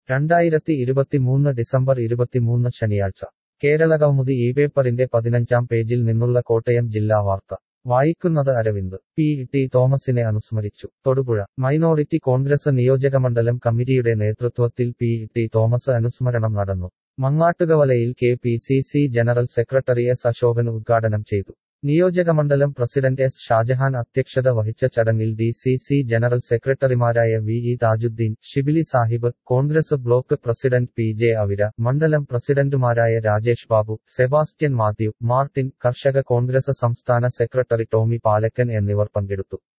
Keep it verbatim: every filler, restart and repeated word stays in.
രണ്ടായിരത്തി ഇരുപത്തിമൂന്ന് ഡിസംബർ ഇരുപത്തിമൂന്ന് ശനിയാഴ്ച കേരളകൗമുദി ഈ പേപ്പറിന്റെ പതിനഞ്ചാം പേജിൽ നിന്നുള്ള കോട്ടയം ജില്ലാ വാർത്ത വായിക്കുന്നത് അരവിന്ദ്. പി ടി തോമസിനെ അനുസ്മരിച്ചു. തൊടുപുഴ മൈനോറിറ്റി കോൺഗ്രസ് നിയോജകമണ്ഡലം കമ്മിറ്റിയുടെ നേതൃത്വത്തിൽ പി ടി തോമസ് അനുസ്മരണം നടന്നു. മങ്ങാട്ടുകവലയിൽ K P C C general secretary S Ashokan ഉദ്ഘാടനം ചെയ്തു. നിയോജകമണ്ഡലം പ്രസിഡന്റ് എസ് ഷാജഹാൻ അധ്യക്ഷത വഹിച്ച ചടങ്ങിൽ ഡി സി സി ജനറൽ സെക്രട്ടറിമാരായ V E Thajudheen, Shibili Sahib, Congress block president P J Avira, മണ്ഡലം പ്രസിഡന്റുമാരായ Rajesh Babu, Sebastian Mathew, Martin, കർഷക കോൺഗ്രസ് സംസ്ഥാന സെക്രട്ടറി ടോമി പാലക്കൻ എന്നിവർ പങ്കെടുത്തു.